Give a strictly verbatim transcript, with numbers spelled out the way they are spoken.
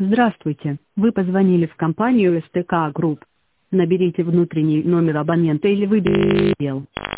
Здравствуйте, вы позвонили в компанию эс тэ ка Групп. Наберите внутренний номер абонента или выберите отдел.